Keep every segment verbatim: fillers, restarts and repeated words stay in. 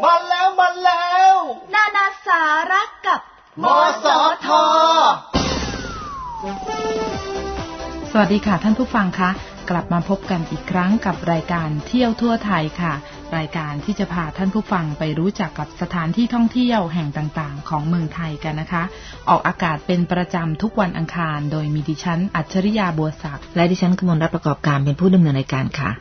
มาแล้วมาแล้วนานาสาระกับมสท. สวัสดีค่ะท่านผู้ฟังคะกลับมาพบกันอีกครั้งกับรายการเที่ยวทั่วไทยค่ะรายการที่จะพาท่านผู้ฟังไปรู้จักกับสถานที่ท่องเที่ยวแห่งต่างๆของเมืองไทยกันนะคะออกอากาศเป็นประจำทุกวันอังคารโดยมีดิฉันอัจฉริยาบัวศักดิ์และดิฉันกมลรัตน์ประกอบการเป็นผู้ดำเนินรายการค่ะ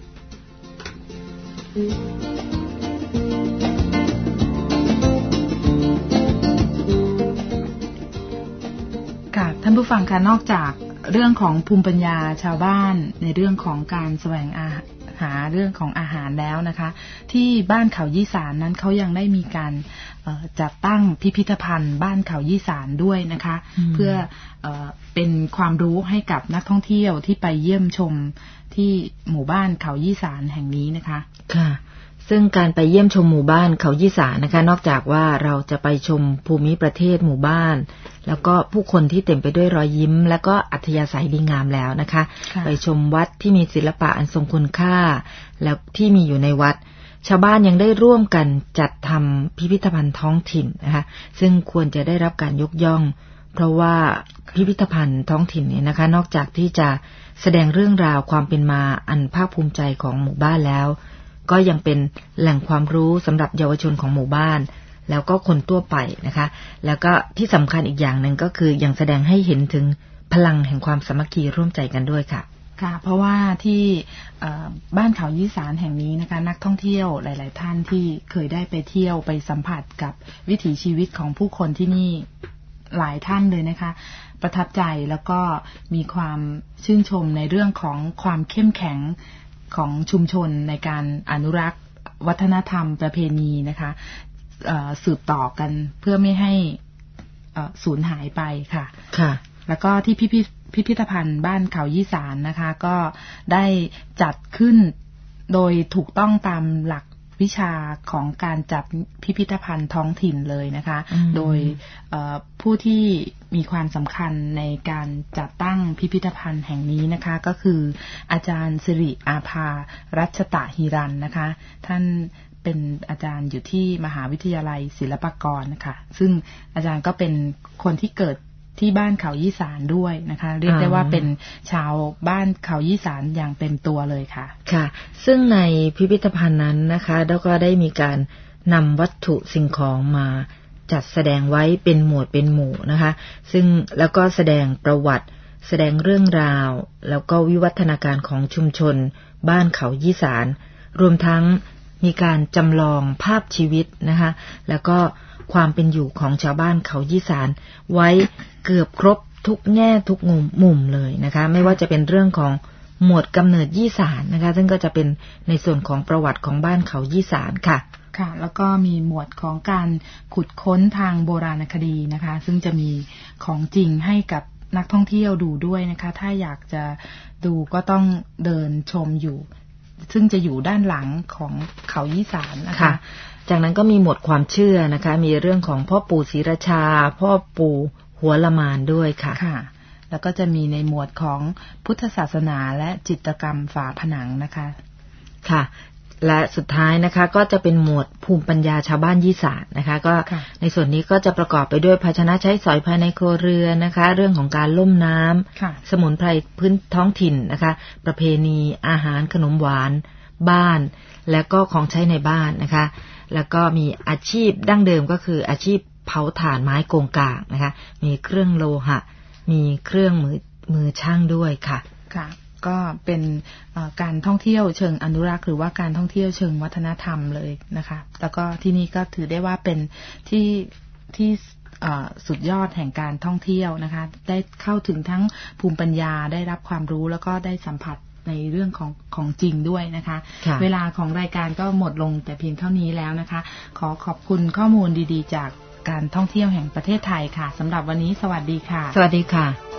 ค่ะท่านผู้ฟังคะนอกจากเรื่องของภูมิปัญญาชาวบ้านในเรื่องของการแสวงอาหาเรื่องของอาหารแล้วนะคะที่บ้านเขายี่สานนั้นเขายังได้มีการจัดตั้งพิพิธภัณฑ์บ้านเขายี่สานด้วยนะคะเพื่อเป็นความรู้ให้กับนักท่องเที่ยวที่ไปเยี่ยมชมที่หมู่บ้านเขายี่สานแห่งนี้นะคะค่ะซึ่งการไปเยี่ยมชมหมู่บ้านเขายี่สานนะคะนอกจากว่าเราจะไปชมภูมิประเทศหมู่บ้านแล้วก็ผู้คนที่เต็มไปด้วยรอยยิ้มและก็อัธยาศัยดีงามแล้วนะคะไปชมวัดที่มีศิลปะอันทรงคุณค่าแล้วที่มีอยู่ในวัดชาวบ้านยังได้ร่วมกันจัดทำพิพิธภัณฑ์ท้องถิ่นนะคะซึ่งควรจะได้รับการยกย่องเพราะว่าพิพิธภัณฑ์ท้องถิ่นเนี่ยนะคะนอกจากที่จะแสดงเรื่องราวความเป็นมาอันภาคภูมิใจของหมู่บ้านแล้วก็ยังเป็นแหล่งความรู้สำหรับเยาวชนของหมู่บ้านแล้วก็คนทั่วไปนะคะแล้วก็ที่สำคัญอีกอย่างหนึ่งก็คือยังแสดงให้เห็นถึงพลังแห่งความสามัคคีร่วมใจกันด้วยค่ะค่ะเพราะว่าที่บ้านเขายี่สานแห่งนี้นะคะนักท่องเที่ยวหลายๆท่านที่เคยได้ไปเที่ยวไปสัมผัสกับวิถีชีวิตของผู้คนที่นี่หลายท่านเลยนะคะประทับใจแล้วก็มีความชื่นชมในเรื่องของความเข้มแข็งของชุมชนในการอนุรักษ์วัฒนธรรมประเพณีนะคะสืบต่อกันเพื่อไม่ให้สูญหายไปค่ะค่ะแล้วก็ที่พิพิธพิพิธภัณฑ์บ้านเขายี่สานนะคะก็ได้จัดขึ้นโดยถูกต้องตามหลักวิชาของการจัดพิพิธภัณฑ์ท้องถิ่นเลยนะคะโดยผู้ที่มีความสำคัญในการจัดตั้งพิพิธภัณฑ์แห่งนี้นะคะก็คืออาจารย์สิริอาภารัชตะหิรันนะคะท่านเป็นอาจารย์อยู่ที่มหาวิทยาลัยศิลปากรนะคะซึ่งอาจารย์ก็เป็นคนที่เกิดที่บ้านเขายี่สานด้วยนะคะเรียกได้ว่าเป็นชาวบ้านเขายี่สานอย่างเต็มตัวเลยค่ะค่ะซึ่งในพิพิธภัณฑ์นั้นนะคะแล้วก็ได้มีการนำวัตถุสิ่งของมาจัดแสดงไว้เป็นหมวดเป็นหมู่นะคะซึ่งแล้วก็แสดงประวัติแสดงเรื่องราวแล้วก็วิวัฒนาการของชุมชนบ้านเขายี่สานรวมทั้งมีการจำลองภาพชีวิตนะคะแล้วก็ความเป็นอยู่ของชาวบ้านเขายี่สานไว้เกือบครบทุกแง่ทุกมุมมุมเลยนะคะไม่ว่าจะเป็นเรื่องของหมวดกำเนิดยี่สานนะคะซึ่งก็จะเป็นในส่วนของประวัติของบ้านเขายี่สานค่ะค่ะแล้วก็มีหมวดของการขุดค้นทางโบราณคดีนะคะซึ่งจะมีของจริงให้กับนักท่องเที่ยวดูด้วยนะคะถ้าอยากจะดูก็ต้องเดินชมอยู่ซึ่งจะอยู่ด้านหลังของเขายี่สานนะคะจากนั้นก็มีหมวดความเชื่อนะคะมีเรื่องของพ่อปู่ศรีราชาพ่อปู่หัวละมานด้วยค่ะค่ะแล้วก็จะมีในหมวดของพุทธศาสนาและจิตรกรรมฝาผนังนะคะค่ะและสุดท้ายนะคะก็จะเป็นหมวดภูมิปัญญาชาวบ้านยี่สานนะคะก็ในส่วนนี้ก็จะประกอบไปด้วยภาชนะใช้สอยภายในครัวเรือนนะคะเรื่องของการล่มน้ำสมุนไพรพื้นท้องถิ่นนะคะประเพณีอาหารขนมหวานบ้านและก็ของใช้ในบ้านนะคะแล้วก็มีอาชีพดั้งเดิมก็คืออาชีพเผาถ่านไม้โกงกางนะคะมีเครื่องโลหะมีเครื่องมือมือช่างด้วยค่ะค่ะก็เป็นการท่องเที่ยวเชิงอนุรักษ์หรือว่าการท่องเที่ยวเชิงวัฒนธรรมเลยนะคะแล้วก็ที่นี่ก็ถือได้ว่าเป็นที่ที่สุดยอดแห่งการท่องเที่ยวนะคะได้เข้าถึงทั้งภูมิปัญญาได้รับความรู้แล้วก็ได้สัมผัสในเรื่องของของจริงด้วยนะคะเวลาของรายการก็หมดลงแต่เพียงเท่านี้แล้วนะคะขอขอบคุณข้อมูลดีๆจากการท่องเที่ยวแห่งประเทศไทยค่ะสำหรับวันนี้สวัสดีค่ะสวัสดีค่ะ